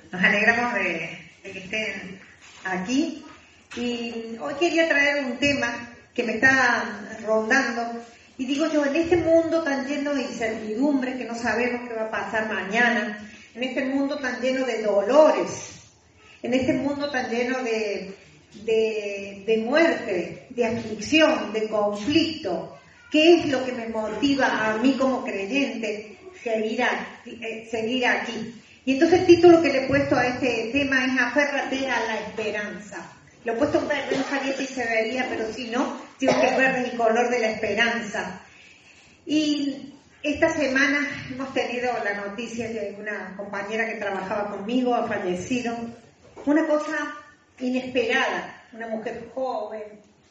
Nos alegramos de que estén aquí. Y hoy quería traer un tema que me está rondando. Y digo yo, en este mundo tan lleno de incertidumbre, que no sabemos qué va a pasar mañana, en este mundo tan lleno de dolores, en este mundo tan lleno de muerte, de aflicción, de conflicto, ¿qué es lo que me motiva a mí como creyente seguir aquí? Y entonces el título que le he puesto a este tema es Aférrate a la esperanza. Lo he puesto en verde, en Jarieta y se vería, pero si no, digo que verde es el color de la esperanza. Y esta semana hemos tenido la noticia de una compañera que trabajaba conmigo, ha fallecido. Una cosa inesperada, una mujer joven,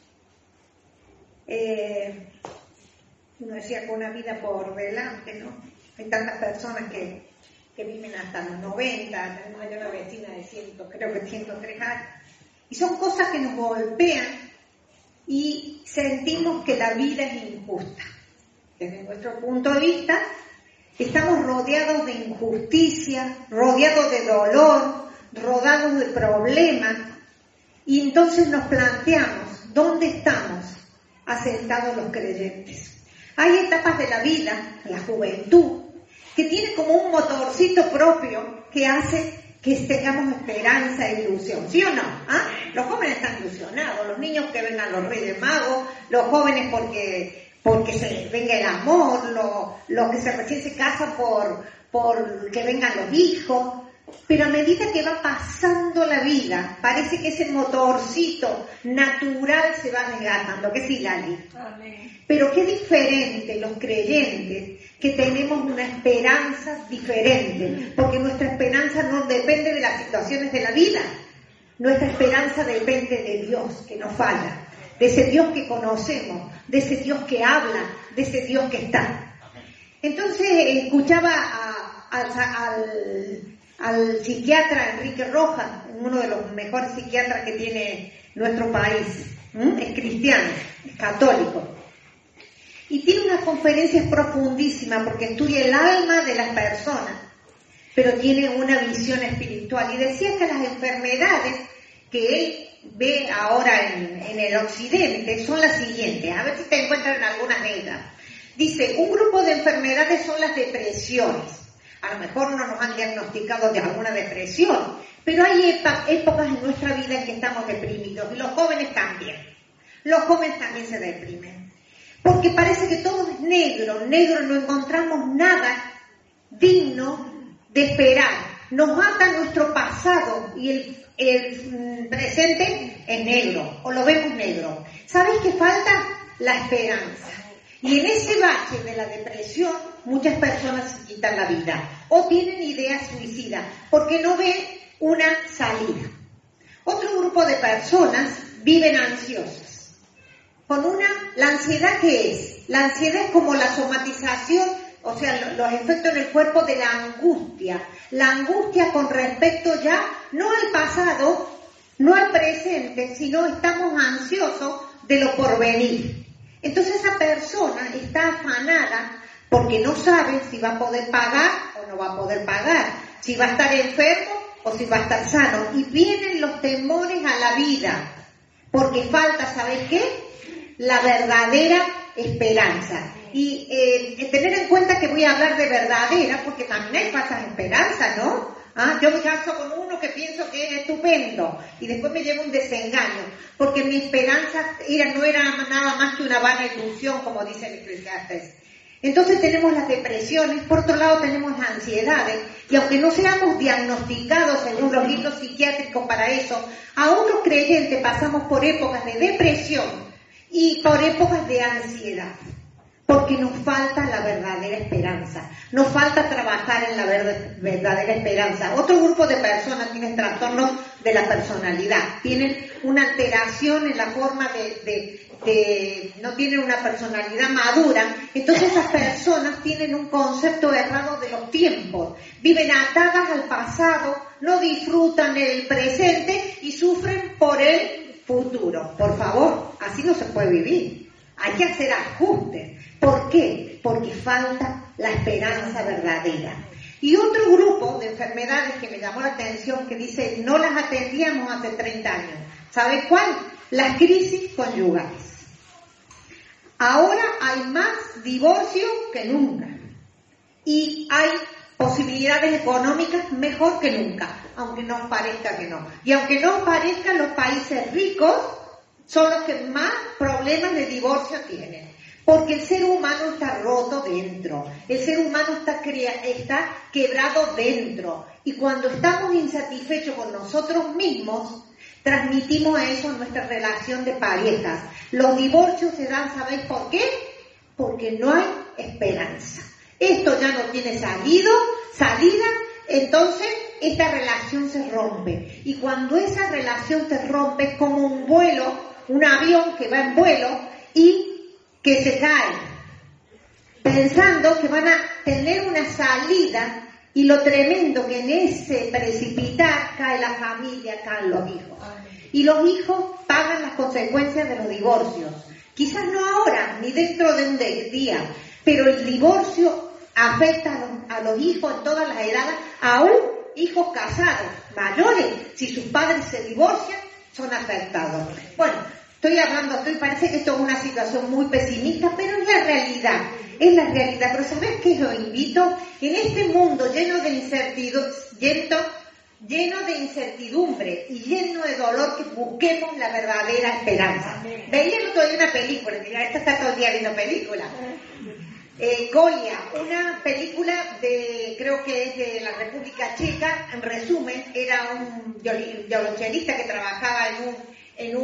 uno decía con una vida por delante, ¿no? Hay tantas personas que viven hasta los 90, tenemos allá una vecina de 103 años, y son cosas que nos golpean y sentimos que la vida es injusta. Desde nuestro punto de vista, estamos rodeados de injusticia, rodeados de dolor, rodeados de problemas, y entonces nos planteamos, ¿dónde estamos asentados los creyentes? Hay etapas de la vida, la juventud, que tiene como un motorcito propio que hace que tengamos esperanza e ilusión, ¿sí o no? ¿Ah? Los jóvenes están ilusionados, los niños que vengan los Reyes Magos, los jóvenes porque se venga el amor, los que recién se casan por que vengan los hijos. Pero a medida que va pasando la vida, parece que ese motorcito natural se va desgastando. ¿Qué sí, Lali? Amén. Pero qué diferente los creyentes, que tenemos una esperanza diferente, porque nuestra esperanza no depende de las situaciones de la vida. Nuestra esperanza depende de Dios, que no falla, de ese Dios que conocemos, de ese Dios que habla, de ese Dios que está. Entonces escuchaba al psiquiatra Enrique Rojas, uno de los mejores psiquiatras que tiene nuestro país. Es cristiano, es católico, y tiene unas conferencias profundísimas porque estudia el alma de las personas, pero tiene una visión espiritual, y decía que las enfermedades que él ve ahora en el occidente son las siguientes, a ver si te encuentran algunas de ellas. Dice, un grupo de enfermedades son las depresiones. A lo mejor no nos han diagnosticado de alguna depresión, pero hay épocas en nuestra vida en que estamos deprimidos, y los jóvenes también. Los jóvenes también se deprimen, porque parece que todo es negro, no encontramos nada digno de esperar. Nos mata nuestro pasado y el presente es negro, o lo vemos negro. ¿Sabes qué falta? La esperanza. Y en ese bache de la depresión, muchas personas se quitan la vida o tienen ideas suicidas porque no ven una salida. Otro grupo de personas viven ansiosas. ¿La ansiedad qué es? La ansiedad es como la somatización, o sea, los efectos en el cuerpo de la angustia. La angustia con respecto ya, no al pasado, no al presente, sino estamos ansiosos de lo porvenir. Entonces esa persona está afanada porque no sabe si va a poder pagar o no va a poder pagar, si va a estar enfermo o si va a estar sano. Y vienen los temores a la vida, porque falta, ¿sabes qué? La verdadera esperanza. Y tener en cuenta que voy a hablar de verdadera, porque también hay falsas esperanzas, ¿no? Yo me caso con uno que pienso que es estupendo y después me lleva un desengaño, porque mi esperanza no era nada más que una vana ilusión, como dice el Eclesiastés. Entonces tenemos las depresiones, por otro lado tenemos las ansiedades, y aunque no seamos diagnosticados según los libros psiquiátricos para eso, aún los creyentes pasamos por épocas de depresión y por épocas de ansiedad, porque nos falta la verdadera esperanza, nos falta trabajar en la verdadera esperanza. Otro grupo de personas tienen trastornos de la personalidad, tienen una alteración en la forma no tienen una personalidad madura, entonces esas personas tienen un concepto errado de los tiempos, viven atadas al pasado, no disfrutan el presente y sufren por el futuro. Por favor, así no se puede vivir. Hay que hacer ajustes. ¿Por qué? Porque falta la esperanza verdadera. Y otro grupo de enfermedades que me llamó la atención, que dice, no las atendíamos hace 30 años. ¿Sabe cuál? Las crisis conyugales. Ahora hay más divorcios que nunca. Y hay posibilidades económicas mejor que nunca, aunque nos parezca que no. Y aunque nos parezca, los países ricos son los que más problemas de divorcio tienen. Porque el ser humano está roto dentro, el ser humano está quebrado dentro. Y cuando estamos insatisfechos con nosotros mismos, transmitimos eso en nuestra relación de parejas. Los divorcios se dan, ¿sabéis por qué? Porque no hay esperanza. Esto ya no tiene salida, entonces esta relación se rompe. Y cuando esa relación se rompe es como un avión que va en vuelo y que se cae, pensando que van a tener una salida, y lo tremendo que en ese precipitar cae la familia, caen los hijos. Y los hijos pagan las consecuencias de los divorcios. Quizás no ahora, ni dentro de un día, pero el divorcio afecta a los hijos en todas las edades, aún hijos casados, mayores, si sus padres se divorcian, son afectados. Bueno, parece que esto es una situación muy pesimista, pero es la realidad. Pero ¿sabes qué? Lo invito, en este mundo lleno de incertidumbre y lleno de dolor, que busquemos la verdadera esperanza. Veía el otro día una película, que esta está todo el día viendo películas. Golia, una película creo que es de la República Checa. En resumen, era un violonchelista que trabajaba en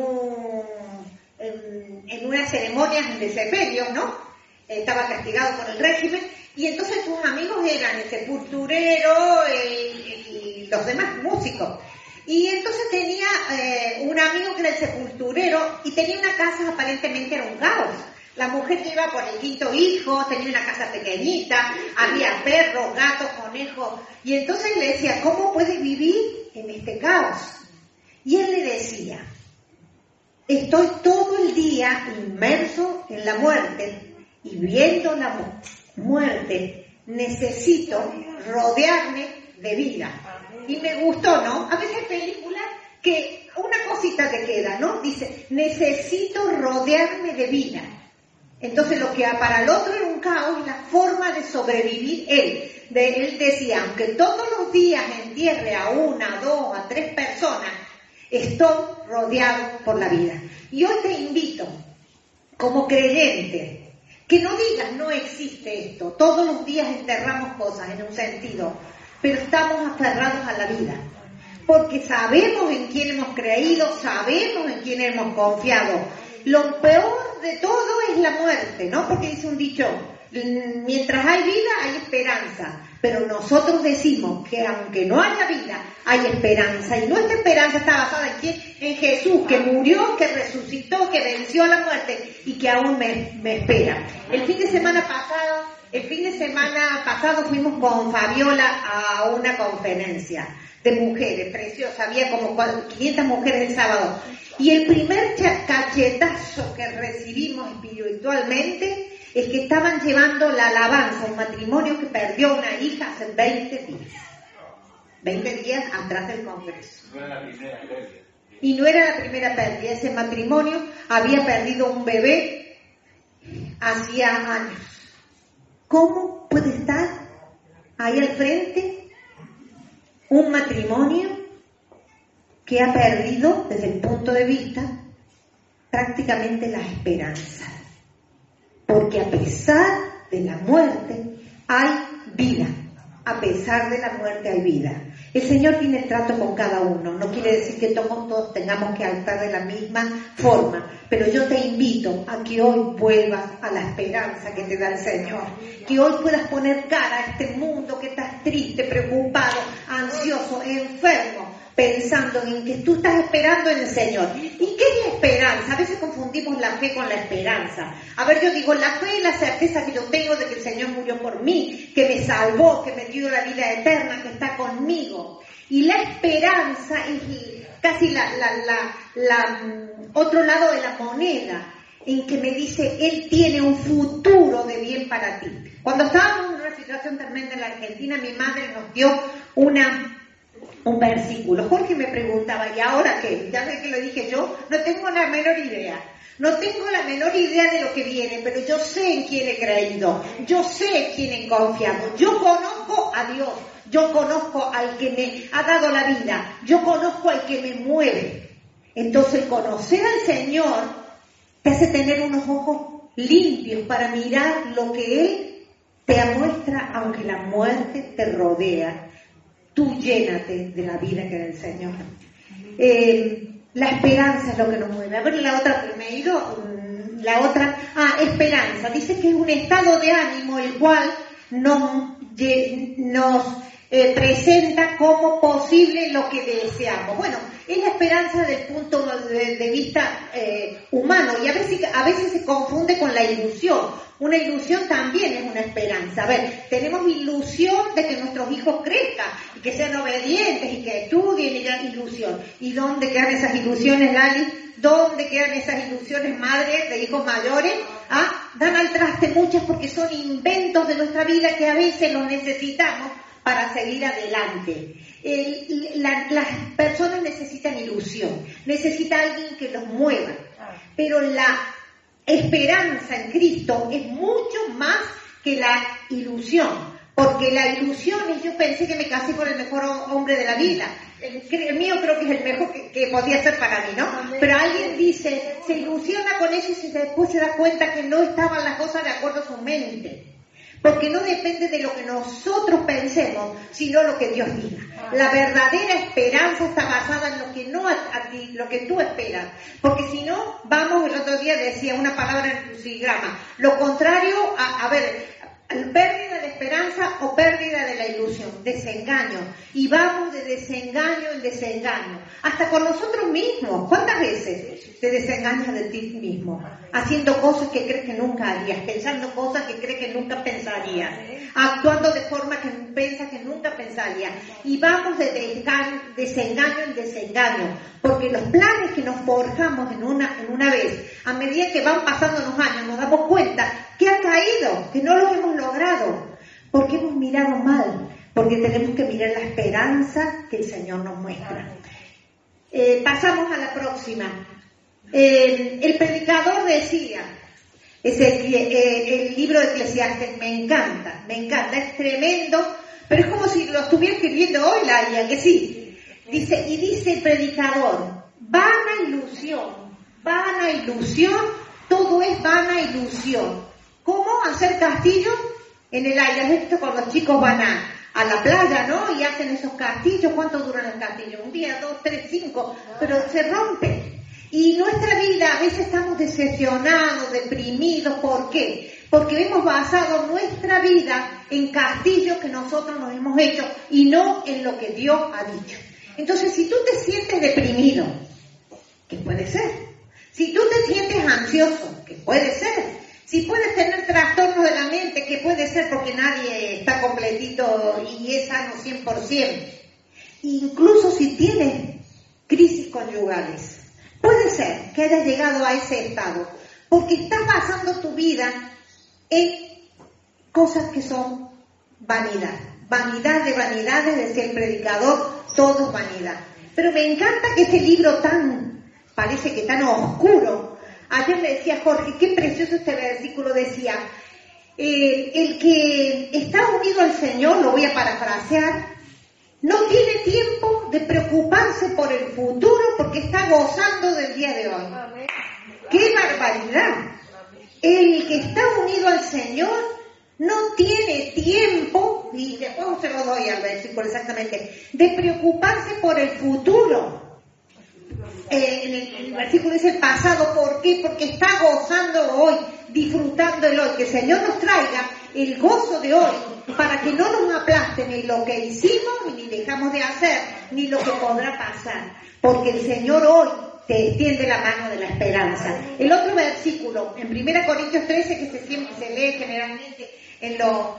unas ceremonias de sepelio, ¿no? Estaba castigado por el régimen, y entonces sus amigos eran el sepulturero y los demás músicos. Y entonces tenía un amigo que era el sepulturero y tenía una casa, aparentemente era un caos. La mujer que iba por el 5º hijo, tenía una casa pequeñita, había perros, gatos, conejos, y entonces le decía, ¿cómo puedes vivir en este caos? Y él le decía, estoy todo el día inmerso en la muerte y viendo la muerte, necesito rodearme de vida. Y me gustó, ¿no? A veces hay películas que una cosita te queda, ¿no? Dice, necesito rodearme de vida. Entonces lo que para el otro era un caos, es la forma de sobrevivir él. Él decía, aunque todos los días entierre a 1, a 2, a 3 personas, estoy rodeado por la vida. Y hoy te invito, como creyente, que no digas no existe esto. Todos los días enterramos cosas en un sentido, pero estamos aferrados a la vida. Porque sabemos en quién hemos creído, sabemos en quién hemos confiado. Lo peor de todo es la muerte, ¿no? Porque dice un dicho, mientras hay vida hay esperanza. Pero nosotros decimos que aunque no haya vida, hay esperanza. Y nuestra esperanza está basada en ¿quién? En Jesús, que murió, que resucitó, que venció a la muerte y que aún me espera. El fin de semana pasado fuimos con Fabiola a una conferencia de mujeres, preciosa. Había como 500 mujeres el sábado. Y el primer cachetazo que recibimos espiritualmente es que estaban llevando la alabanza, un matrimonio que perdió una hija hace 20 días. 20 días atrás del Congreso. No era la primera pérdida. Y no era la primera pérdida. Ese matrimonio había perdido un bebé hacía años. ¿Cómo puede estar ahí al frente un matrimonio que ha perdido, desde el punto de vista, prácticamente la esperanza? Porque a pesar de la muerte hay vida. A pesar de la muerte hay vida. El Señor tiene trato con cada uno. No quiere decir que todos tengamos que actuar de la misma forma. Pero yo te invito a que hoy vuelvas a la esperanza que te da el Señor. Que hoy puedas poner cara a este mundo que estás triste, preocupado, ansioso, enfermo, pensando en que tú estás esperando en el Señor. ¿Y qué es la esperanza? A veces confundimos la fe con la esperanza. A ver, yo digo, la fe es la certeza que yo tengo de que el Señor murió por mí, que me salvó, que me dio la vida eterna, que está conmigo. Y la esperanza es casi otro lado de la moneda, en que me dice, Él tiene un futuro de bien para ti. Cuando estábamos en una una situación tremenda en la Argentina, mi madre nos dio un versículo. Jorge me preguntaba, ¿y ahora qué? Ya ve que lo dije yo, no tengo la menor idea. No tengo la menor idea de lo que viene, pero yo sé en quién he creído, yo sé en quién he confiado, yo conozco a Dios, yo conozco al que me ha dado la vida, yo conozco al que me mueve. Entonces, conocer al Señor te hace tener unos ojos limpios para mirar lo que Él te muestra, aunque la muerte te rodea. Tú llénate de la vida que da el Señor. La esperanza es lo que nos mueve. A ver, la otra, me he ido, esperanza. Dice que es un estado de ánimo el cual nos presenta como posible lo que deseamos. Bueno, es la esperanza desde el punto de vista humano, y a veces se confunde con la ilusión. Una ilusión también es una esperanza. A ver, tenemos ilusión de que nuestros hijos crezcan y que sean obedientes y que estudien, y gran ilusión. ¿Y dónde quedan esas ilusiones, Lali? ¿Dónde quedan esas ilusiones, madres de hijos mayores? Dan al traste muchas porque son inventos de nuestra vida que a veces los necesitamos para seguir adelante. Las personas necesitan ilusión, necesita alguien que los mueva, pero la esperanza en Cristo es mucho más que la ilusión, porque la ilusión es: yo pensé que me casé con el mejor hombre de la vida, el mío creo que es el mejor que podía ser para mí, ¿no? Pero alguien dice, se ilusiona con eso y después se da cuenta que no estaban las cosas de acuerdo a su mente. Porque no depende de lo que nosotros pensemos, sino lo que Dios diga. La verdadera esperanza está basada en lo que no a ti, lo que tú esperas. Porque si no, vamos, el otro día decía una palabra en el crucigrama, lo contrario pérdida de esperanza o pérdida de la ilusión, desengaño. Y vamos de desengaño en desengaño, hasta con nosotros mismos. ¿Cuántas veces te desengañas de ti mismo? Haciendo cosas que crees que nunca harías, pensando cosas que crees que nunca pensarías, actuando de forma que piensas que nunca pensarías. Y vamos de desengaño en desengaño, porque los planes que nos forjamos en una vez, a medida que van pasando los años, nos damos cuenta que han caído, que no los hemos logrado, porque hemos mirado mal, porque tenemos que mirar la esperanza que el Señor nos muestra. Pasamos a la próxima. El predicador decía, el libro de Eclesiastes, me encanta, es tremendo, pero es como si lo estuviera escribiendo hoy, Laia, que sí. Dice el predicador, vana ilusión, todo es vana ilusión. ¿Cómo hacer castillos en el aire? ¿Has visto cuando los chicos van a la playa, ¿no? Y hacen esos castillos. ¿Cuánto duran los castillos? 1 día, 2, 3, 5, pero se rompen. Y nuestra vida, a veces estamos decepcionados, deprimidos. ¿Por qué? Porque hemos basado nuestra vida en castillos que nosotros nos hemos hecho y no en lo que Dios ha dicho. Entonces, si tú te sientes deprimido, ¿qué puede ser? Si tú te sientes ansioso, ¿qué puede ser? Si puedes tener trastornos de la mente, que puede ser porque nadie está completito y es sano 100%. Incluso si tienes crisis conyugales, puede ser que hayas llegado a ese estado, porque estás basando tu vida en cosas que son vanidad. Vanidad de vanidades, decía el predicador, todo es vanidad. Pero me encanta que este libro parece que tan oscuro. Ayer le decía a Jorge, qué precioso este versículo, decía, el que está unido al Señor, lo voy a parafrasear, no tiene tiempo de preocuparse por el futuro porque está gozando del día de hoy. Amén. ¡Qué barbaridad! El que está unido al Señor no tiene tiempo, y después se lo doy al versículo exactamente, de preocuparse por el futuro. En el versículo dice el pasado, ¿por qué? Porque está gozando hoy, disfrutando el hoy. Que el Señor nos traiga el gozo de hoy, para que no nos aplaste ni lo que hicimos, ni dejamos de hacer, ni lo que podrá pasar. Porque el Señor hoy te extiende la mano de la esperanza. El otro versículo, en 1 Corintios 13, que siempre se lee generalmente en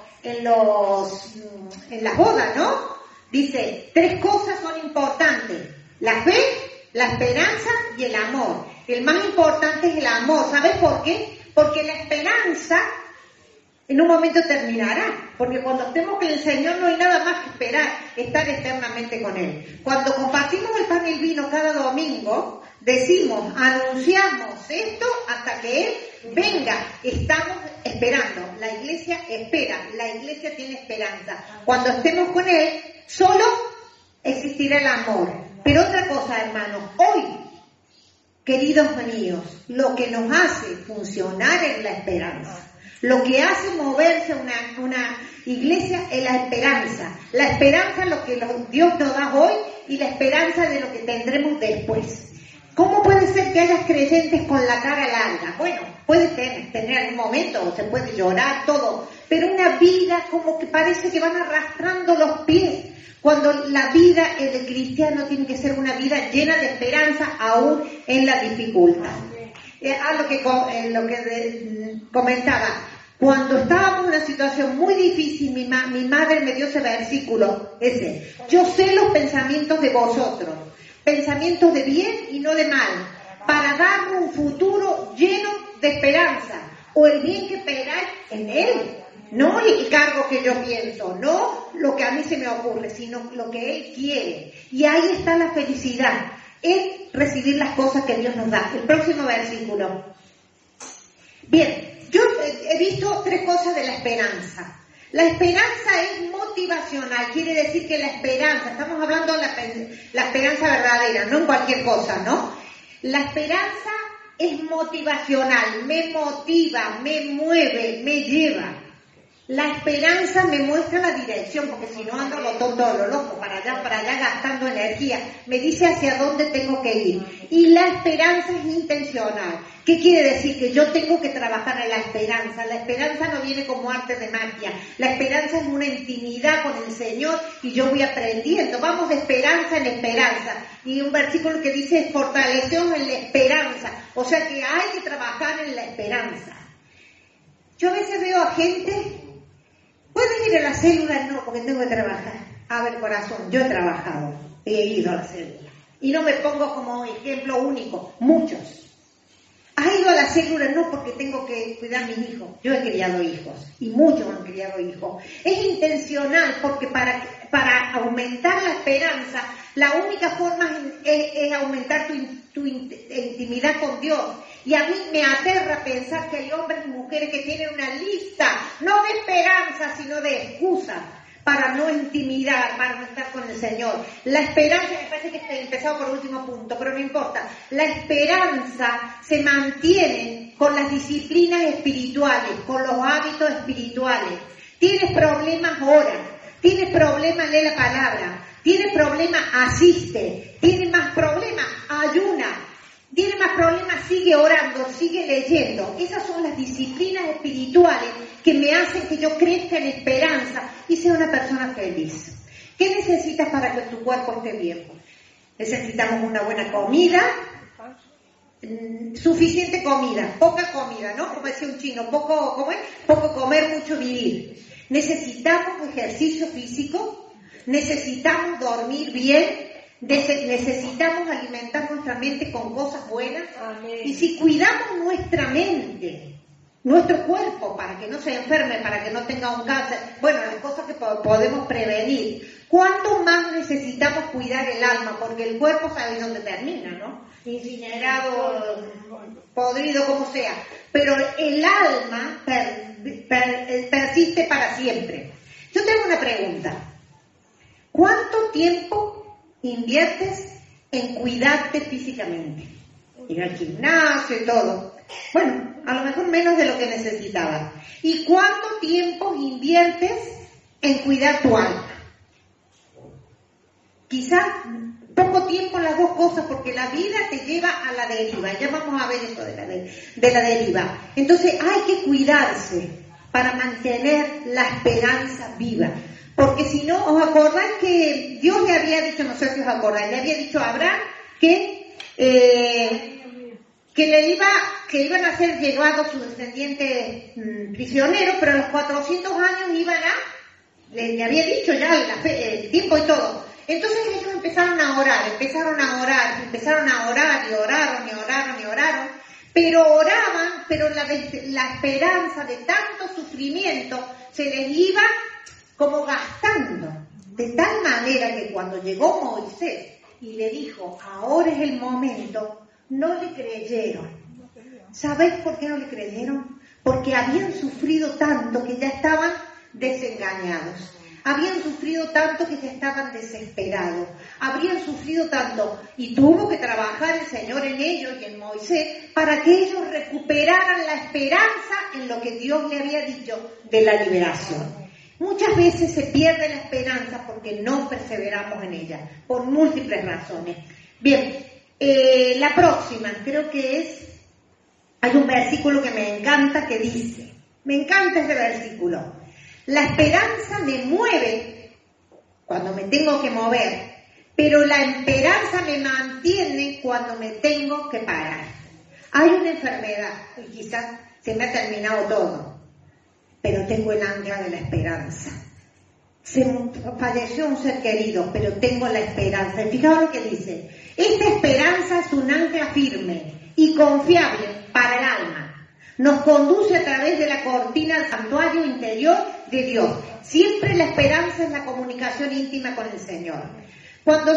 las bodas, ¿no? Dice, 3 cosas son importantes: la fe, la esperanza y el amor. El más importante es el amor. ¿Sabes por qué? Porque la esperanza En un momento terminará, porque cuando estemos con el Señor no hay nada más que esperar, estar eternamente con Él. Cuando compartimos el pan y el vino cada domingo, decimos, anunciamos esto hasta que Él venga. Estamos esperando, la iglesia espera, la iglesia tiene esperanza. Cuando estemos con Él, solo existirá el amor. Pero otra cosa, hermanos, hoy, queridos míos, lo que nos hace funcionar es la esperanza. Lo que hace moverse una iglesia es la esperanza. La esperanza es lo que Dios nos da hoy y la esperanza de lo que tendremos después. ¿Cómo puede ser que hayas creyentes con la cara larga? Bueno, puede tener algún momento, se puede llorar, todo, pero una vida como que parece que van arrastrando los pies. Cuando la vida del cristiano tiene que ser una vida llena de esperanza aún en la dificultad. Lo que comentaba, cuando estábamos en una situación muy difícil, mi madre me dio ese versículo, ese: yo sé los pensamientos de vosotros, pensamientos de bien y no de mal, para darnos un futuro lleno de esperanza, o el bien que esperáis en Él, no el cargo que yo pienso, no lo que a mí se me ocurre, sino lo que Él quiere. Y ahí está la felicidad, es recibir las cosas que Dios nos da. El próximo versículo. Bien, yo he visto tres cosas de la esperanza. La esperanza es motivacional, quiere decir que la esperanza, estamos hablando de la esperanza verdadera, no en cualquier cosa, ¿no? La esperanza es motivacional, me motiva, me mueve, me lleva. La esperanza me muestra la dirección, porque si no ando lo tonto, lo loco, para allá gastando energía. Me dice hacia dónde tengo que ir. Y la esperanza es intencional. ¿Qué quiere decir? Que yo tengo que trabajar en la esperanza. La esperanza no viene como arte de magia. La esperanza es una intimidad con el Señor y yo voy aprendiendo. Vamos de esperanza en esperanza. Y un versículo que dice, fortaleceos en la esperanza. O sea que hay que trabajar en la esperanza. Yo a veces veo a gente... ¿Puedes ir a la célula? No, porque tengo que trabajar. A ver, corazón, yo he trabajado, he ido a la célula. Y no me pongo como ejemplo único, muchos. ¿Has ido a la célula? No, porque tengo que cuidar a mis hijos. Yo he criado hijos, y muchos han criado hijos. Es intencional, porque para aumentar la esperanza, la única forma es aumentar tu intimidad con Dios. Y a mí me aterra pensar que hay hombres y mujeres que tienen una lista, no de esperanza, sino de excusas, para no intimidar, para no estar con el Señor. La esperanza, me parece que he empezado por último punto, pero no importa. La esperanza se mantiene con las disciplinas espirituales, con los hábitos espirituales. Tienes problemas, ora. Tienes problemas, lee la palabra. Tienes problemas, asiste. Tienes más problemas, ayuna. Tiene más problemas, sigue orando, sigue leyendo. Esas son las disciplinas espirituales que me hacen que yo crezca en esperanza y sea una persona feliz. ¿Qué necesitas para que tu cuerpo esté bien? Necesitamos una buena comida, suficiente comida, poca comida, ¿no? Como decía un chino, poco comer, mucho vivir. Necesitamos ejercicio físico, necesitamos dormir bien, necesitamos alimentar nuestra mente con cosas buenas. Amén. Y si cuidamos nuestra mente, nuestro cuerpo, para que no se enferme, para que no tenga un cáncer, bueno, las cosas que podemos prevenir, ¿cuánto más necesitamos cuidar el alma? Porque el cuerpo sabe dónde termina, ¿no? Incinerado, podrido, como sea, pero el alma persiste para siempre. Yo tengo una pregunta: ¿cuánto tiempo inviertes en cuidarte físicamente? Ir al gimnasio y todo. Bueno, a lo mejor menos de lo que necesitabas. ¿Y cuánto tiempo inviertes en cuidar tu alma? Quizás poco tiempo en las dos cosas, porque la vida te lleva a la deriva. Ya vamos a ver esto de la deriva. Entonces hay que cuidarse para mantener la esperanza viva. Porque si no, ¿os acordáis que Dios le había dicho, no sé si os acordáis, le había dicho a Abraham que iban a ser llevados sus descendientes prisioneros, pero a los 400 años le había dicho ya el tiempo y todo. Entonces ellos empezaron a orar y oraron, pero oraban, pero la esperanza de tanto sufrimiento se les iba como gastando, de tal manera que cuando llegó Moisés y le dijo, ahora es el momento, no le creyeron. ¿Sabéis por qué no le creyeron? Porque habían sufrido tanto que ya estaban desengañados. Habían sufrido tanto que ya estaban desesperados. Habrían sufrido tanto y tuvo que trabajar el Señor en ellos y en Moisés para que ellos recuperaran la esperanza en lo que Dios le había dicho de la liberación. Muchas veces se pierde la esperanza porque no perseveramos en ella, por múltiples razones. Bien, la próxima creo que hay un versículo que me encanta que dice, me encanta ese versículo. La esperanza me mueve cuando me tengo que mover, pero la esperanza me mantiene cuando me tengo que parar. Hay una enfermedad y quizás se me ha terminado todo, pero tengo el ancla de la esperanza. Se falleció un ser querido, pero tengo la esperanza. Y fijaos lo que dice, esta esperanza es un ancla firme y confiable para el alma. Nos conduce a través de la cortina al santuario interior de Dios. Siempre la esperanza es la comunicación íntima con el Señor. Cuando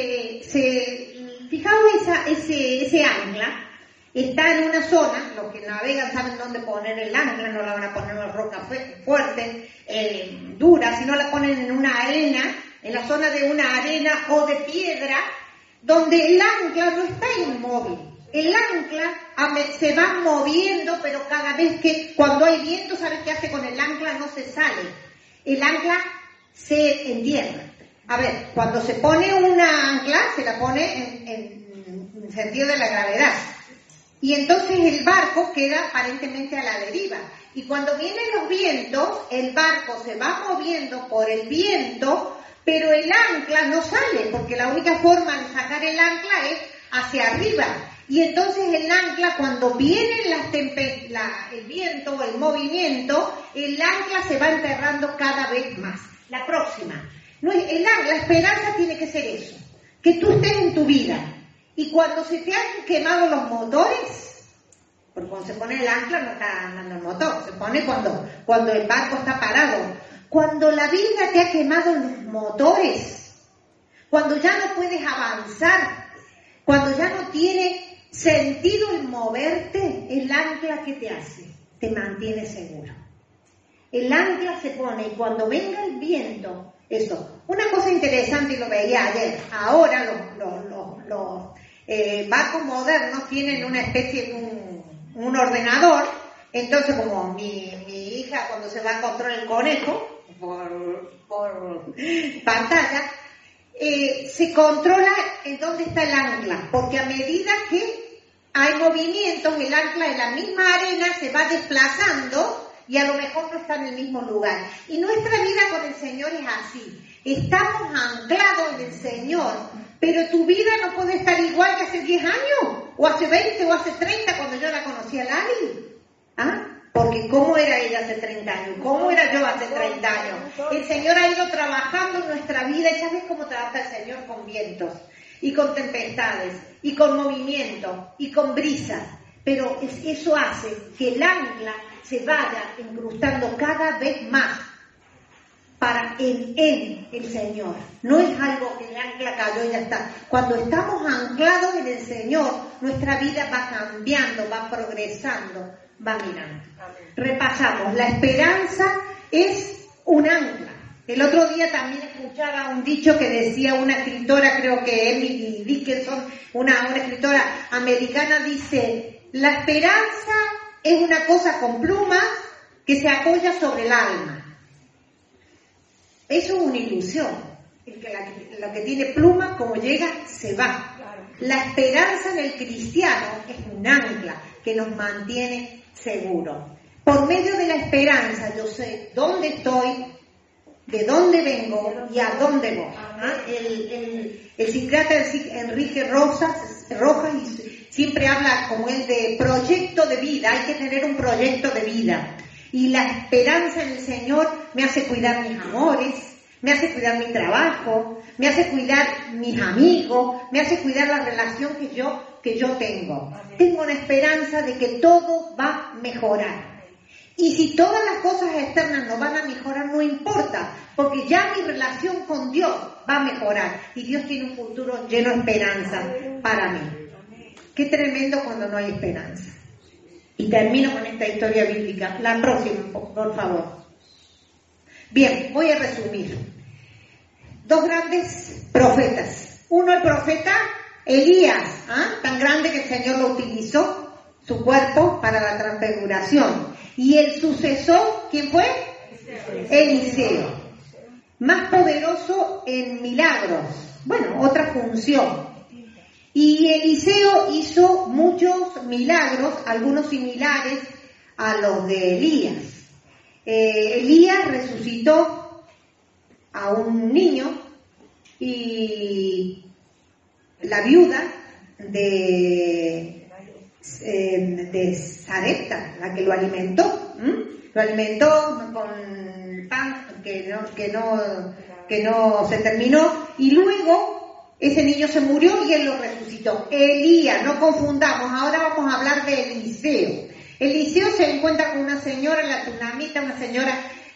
fijaos ese ancla, está en una zona, los que navegan saben dónde poner el ancla, no la van a poner en una roca fuerte, dura, sino la ponen en una arena, en la zona de una arena o de piedra, donde el ancla no está inmóvil. El ancla se va moviendo, pero cada vez que, cuando hay viento, ¿sabes qué hace con el ancla? No se sale. El ancla se entierra. A ver, cuando se pone una ancla, se la pone en sentido de la gravedad. Y entonces el barco queda aparentemente a la deriva. Y cuando vienen los vientos, el barco se va moviendo por el viento, pero el ancla no sale, porque la única forma de sacar el ancla es hacia arriba. Y entonces el ancla, cuando viene el viento o el movimiento, el ancla se va enterrando cada vez más. La próxima. La esperanza tiene que ser eso, que tú estés en tu vida. Y cuando se te han quemado los motores, porque cuando se pone el ancla no está andando el motor, se pone cuando el barco está parado. Cuando la vida te ha quemado los motores, cuando ya no puedes avanzar, cuando ya no tiene sentido el moverte, el ancla ¿qué te hace? Te mantiene seguro. El ancla se pone y cuando venga el viento, eso. Una cosa interesante, y lo veía ayer, ahora los barcos modernos tienen una especie de un ordenador, entonces como mi hija cuando se va a encontrar el conejo por pantalla, se controla en dónde está el ancla, porque a medida que hay movimientos, el ancla en la misma arena se va desplazando y a lo mejor no está en el mismo lugar. Y nuestra vida con el Señor es así. Estamos anclados en el Señor, pero tu vida no puede estar igual que hace 10 años, o hace 20, o hace 30, cuando yo la conocí a Lali. ¿Ah? Porque ¿cómo era ella hace 30 años? ¿Cómo era yo hace 30 años? El Señor ha ido trabajando en nuestra vida, y sabes cómo trabaja el Señor con vientos, y con tempestades, y con movimientos, y con brisas. Pero eso hace que el ancla se vaya incrustando cada vez más en el Señor. No es algo que el ancla cayó y ya está. Cuando estamos anclados en el Señor, nuestra vida va cambiando, va progresando, va mirando. Repasamos, la esperanza es un ancla. El otro día también escuchaba un dicho que decía una escritora, creo que Emily Dickinson, una escritora americana, dice: la esperanza es una cosa con plumas que se apoya sobre el alma. Eso es una ilusión. Lo que tiene plumas, como llega, se va. La esperanza en el cristiano es un ancla que nos mantiene seguros. Por medio de la esperanza yo sé dónde estoy, de dónde vengo y a dónde voy. El psiquiatra Enrique Rojas siempre habla como él de proyecto de vida. Hay que tener un proyecto de vida. Y la esperanza en el Señor me hace cuidar mis amores, me hace cuidar mi trabajo, me hace cuidar mis amigos, me hace cuidar la relación que yo tengo. Tengo una esperanza de que todo va a mejorar. Y si todas las cosas externas no van a mejorar, no importa, porque ya mi relación con Dios va a mejorar. Y Dios tiene un futuro lleno de esperanza para mí. Qué tremendo cuando no hay esperanza. Y termino con esta historia bíblica. La próxima, por favor. Bien, voy a resumir. Dos grandes profetas. Uno, el profeta Elías, tan grande que el Señor lo utilizó, su cuerpo, para la transfiguración. Y el sucesor, ¿quién fue? Eliseo. Más poderoso en milagros. Bueno, otra función. Y Eliseo hizo muchos milagros, algunos similares a los de Elías. Elías resucitó a un niño y la viuda de Sarepta, la que lo alimentó, con pan que no se terminó, y luego ese niño se murió y él lo resucitó. Elías, no confundamos, ahora vamos a hablar de Eliseo. Eliseo se encuentra con una señora, la tsunamita, una señora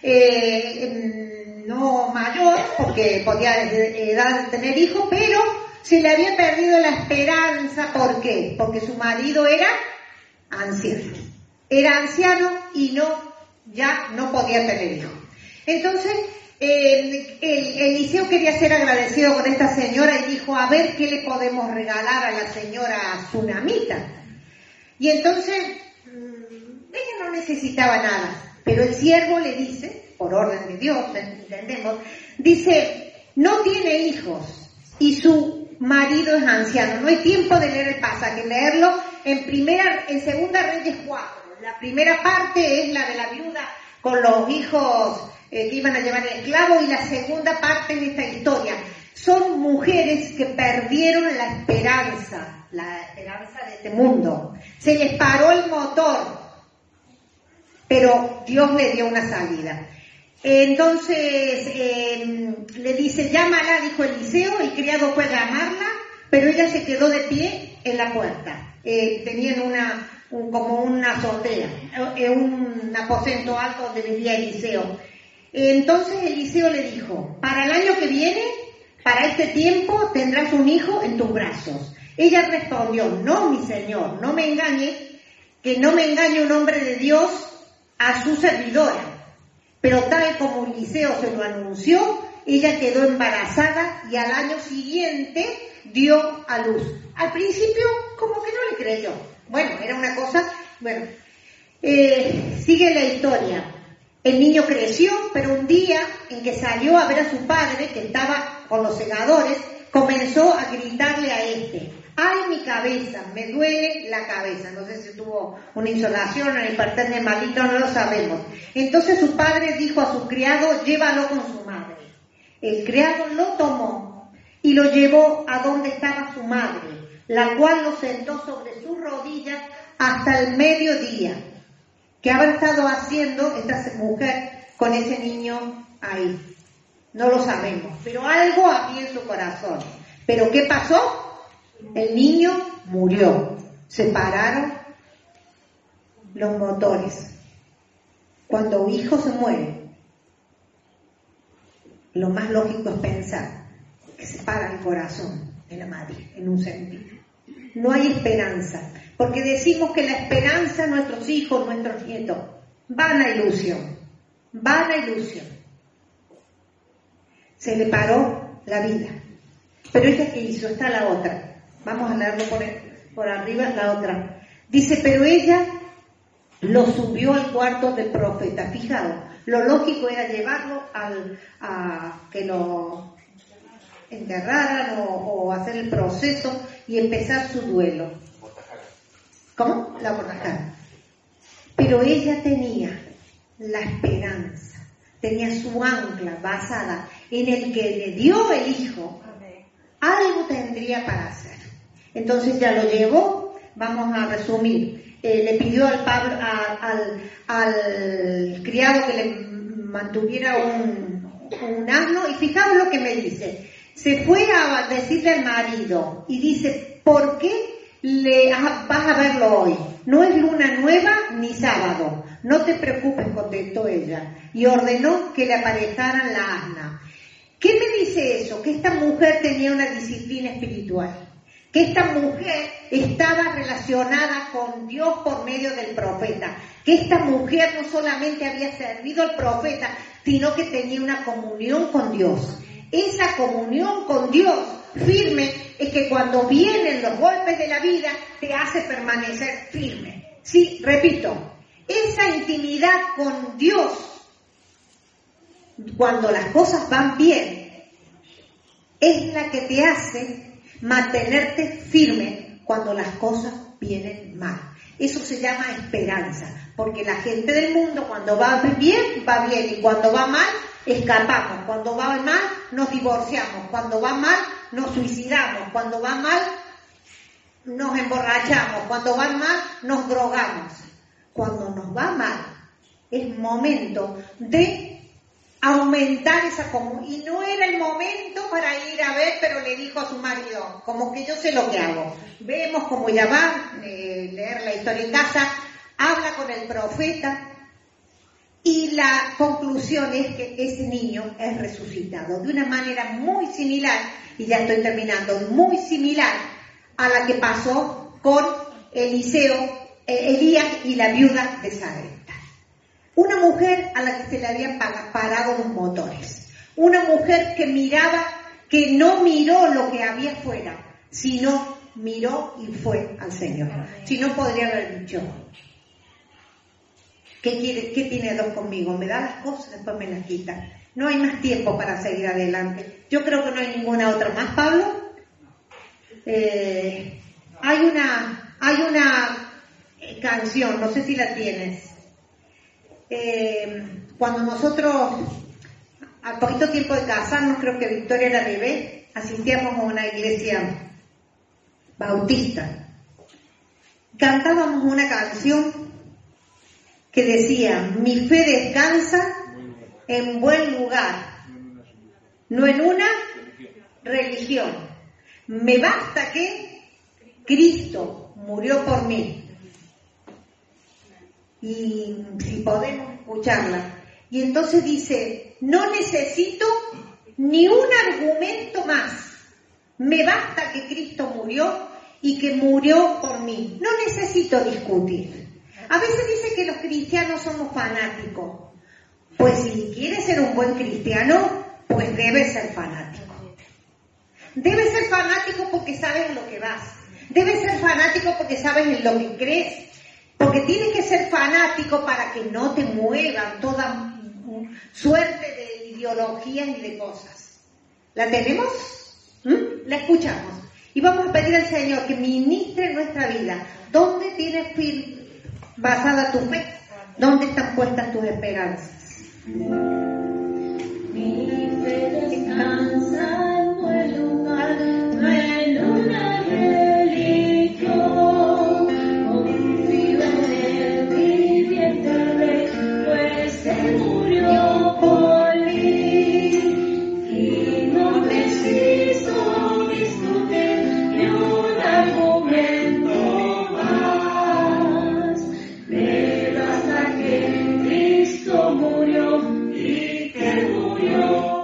no mayor, porque podía edad de tener hijos, pero se le había perdido la esperanza. ¿Por qué? Porque su marido era anciano. Era anciano y ya no podía tener hijos. Entonces, Eliseo quería ser agradecido con esta señora y dijo, a ver qué le podemos regalar a la señora tsunamita. Y entonces, ella no necesitaba nada, pero el siervo le dice, por orden de Dios, entendemos, dice, no tiene hijos y su marido es anciano. No hay tiempo de leer el pasaje, leerlo en Segunda Reyes 4. La primera parte es la de la viuda con los hijos que iban a llevar el esclavo, y la segunda parte en esta historia son mujeres que perdieron la esperanza de este mundo. Se les paró el motor, pero Dios le dio una salida. Entonces le dice, llámala, dijo Eliseo, y criado fue a llamarla, pero ella se quedó de pie en la puerta. Tenían como una azotea, un aposento alto donde vivía Eliseo. Entonces Eliseo le dijo, para el año que viene, para este tiempo, tendrás un hijo en tus brazos. Ella respondió, no, mi señor, no me engañe, que no me engañe un hombre de Dios a su servidora. Pero tal como Eliseo se lo anunció, ella quedó embarazada y al año siguiente dio a luz. Al principio como que no le creyó. Bueno, era una cosa, sigue la historia. El niño creció, pero un día en que salió a ver a su padre, que estaba con los segadores, comenzó a gritarle a este, ¡ay, mi cabeza! Me duele la cabeza. No sé si tuvo una insolación, una hipertermia malito, no lo sabemos. Entonces su padre dijo a su criado, llévalo con su madre. El criado lo tomó y lo llevó a donde estaba su madre, la cual lo sentó sobre sus rodillas hasta el mediodía. ¿Qué habrá estado haciendo esta mujer con ese niño ahí? No lo sabemos, pero algo había en su corazón. ¿Pero qué pasó? El niño murió. Se pararon los motores. Cuando un hijo se muere, lo más lógico es pensar que se para el corazón de la madre, en un sentido. No hay esperanza, porque decimos que la esperanza, nuestros hijos, nuestros nietos, vana ilusión. Se le paró la vida. Pero ella, ¿qué hizo? Está la otra. Vamos a leerlo por arriba, la otra. Dice, pero ella lo subió al cuarto del profeta. Fijaos, lo lógico era llevarlo a que lo enterraran o hacer el proceso y empezar su duelo. ¿Cómo? La borrajaron. Pero ella tenía la esperanza, tenía su ancla basada en el que le dio el hijo. Algo tendría para hacer. Entonces ya lo llevó. Vamos a resumir. Le pidió al criado que le mantuviera un asno, y fijaos lo que me dice. Se fue a decirle al marido y dice, ¿por qué vas a verlo hoy? No es luna nueva ni sábado. No te preocupes, contestó ella. Y ordenó que le aparejaran la asna. ¿Qué me dice eso? Que esta mujer tenía una disciplina espiritual. Que esta mujer estaba relacionada con Dios por medio del profeta. Que esta mujer no solamente había servido al profeta, sino que tenía una comunión con Dios. Esa comunión con Dios firme es que cuando vienen los golpes de la vida te hace permanecer firme. Sí, repito, esa intimidad con Dios, cuando las cosas van bien, es la que te hace mantenerte firme cuando las cosas vienen mal. Eso se llama esperanza, porque la gente del mundo cuando va bien, y cuando va mal, escapamos. Cuando va mal, nos divorciamos. Cuando va mal, nos suicidamos. Cuando va mal, nos emborrachamos. Cuando va mal, nos drogamos. Cuando nos va mal, es momento de aumentar esa comunión. Y no era el momento para ir a ver, pero le dijo a su marido, como que yo sé lo que hago. Vemos cómo ella va, leer la historia en casa, habla con el profeta, y la conclusión es que ese niño es resucitado de una manera muy similar, y ya estoy terminando, muy similar a la que pasó con Elías y la viuda de Sarepta. Una mujer a la que se le habían parado los motores. Una mujer que no miró lo que había fuera, sino miró y fue al Señor. Si no, podría haber dicho, ¿qué tiene dos conmigo? Me da las cosas, después me las quita. No hay más tiempo para seguir adelante. Yo creo que no hay ninguna otra más, Pablo. Hay una canción, no sé si la tienes. Cuando nosotros, al poquito tiempo de casarnos, creo que Victoria era bebé, asistíamos a una iglesia bautista. Cantábamos una canción que decía, mi fe descansa en buen lugar, no en una religión. Me basta que Cristo murió por mí. Y si podemos escucharla. Y entonces dice, no necesito ni un argumento más. Me basta que Cristo murió y que murió por mí. No necesito discutir. A veces dice que los cristianos somos fanáticos. Pues si quieres ser un buen cristiano, pues debes ser fanático. Debes ser fanático porque sabes en lo que vas. Debes ser fanático porque sabes en lo que crees. Porque tienes que ser fanático para que no te muevan toda suerte de ideologías y de cosas. ¿La tenemos? La escuchamos. Y vamos a pedir al Señor que ministre nuestra vida. ¿Dónde tienes basada tu fe? ¿Dónde están puestas tus esperanzas? Mi fe descansa en buen lugar, no en una religión. Confío en el viviente Rey, pues Él murió por mí. Y no preciso discutir ni un argumento más. Me basta que Cristo murió y que murió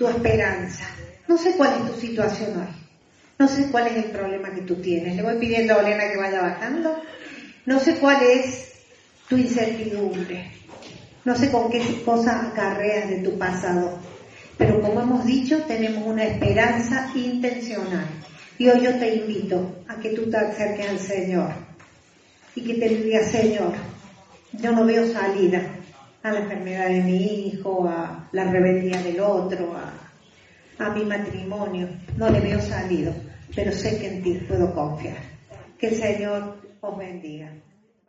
tu esperanza. No sé cuál es tu situación hoy. No sé cuál es el problema que tú tienes. Le voy pidiendo a Olena que vaya bajando. No sé cuál es tu incertidumbre. No sé con qué cosas acarreas de tu pasado. Pero como hemos dicho, tenemos una esperanza intencional. Y hoy yo te invito a que tú te acerques al Señor. Y que te digas, Señor, yo no veo salida a la enfermedad de mi hijo, a la rebeldía del otro, a mi matrimonio. No le veo salido, pero sé que en ti puedo confiar. Que el Señor os bendiga.